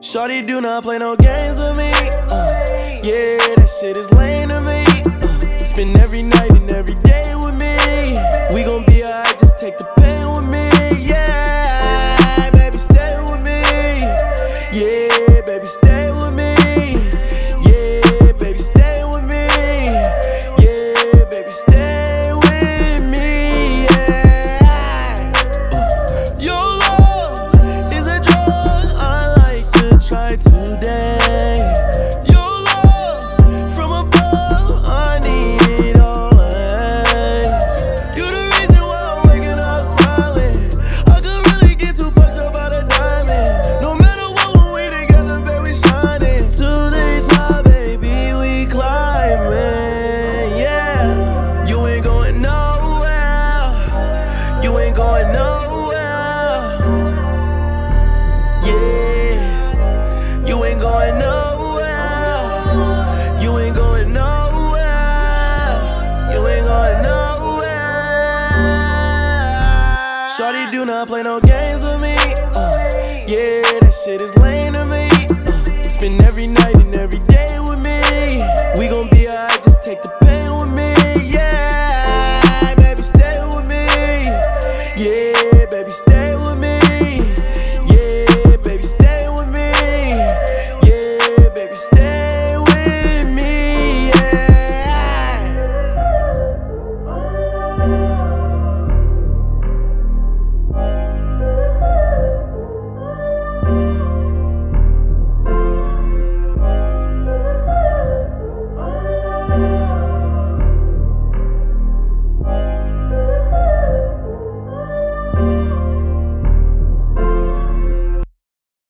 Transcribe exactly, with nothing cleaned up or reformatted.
Shawty do not play no games with me. Uh, yeah, that shit is lame to me. Uh, spend every night and every day with me. We gon' be alright, just take the pain with me. Yeah, baby, stay with me. Yeah, baby, stay with me. Yeah, baby, stay with me. Yeah, baby, stay with me. Yeah. Your love is a drug I like to try today. Your love from above, I need it always. You the reason why I'm waking up smiling. I could really get two bucks about a diamond. No matter what, when we together, baby, we shining. To the top, baby, we climbing. Yeah, you ain't going nowhere. You ain't going nowhere. Yeah, you ain't going nowhere. You ain't going nowhere. You ain't going nowhere. Shawty do not play no games with me. Uh, yeah, that shit is lame.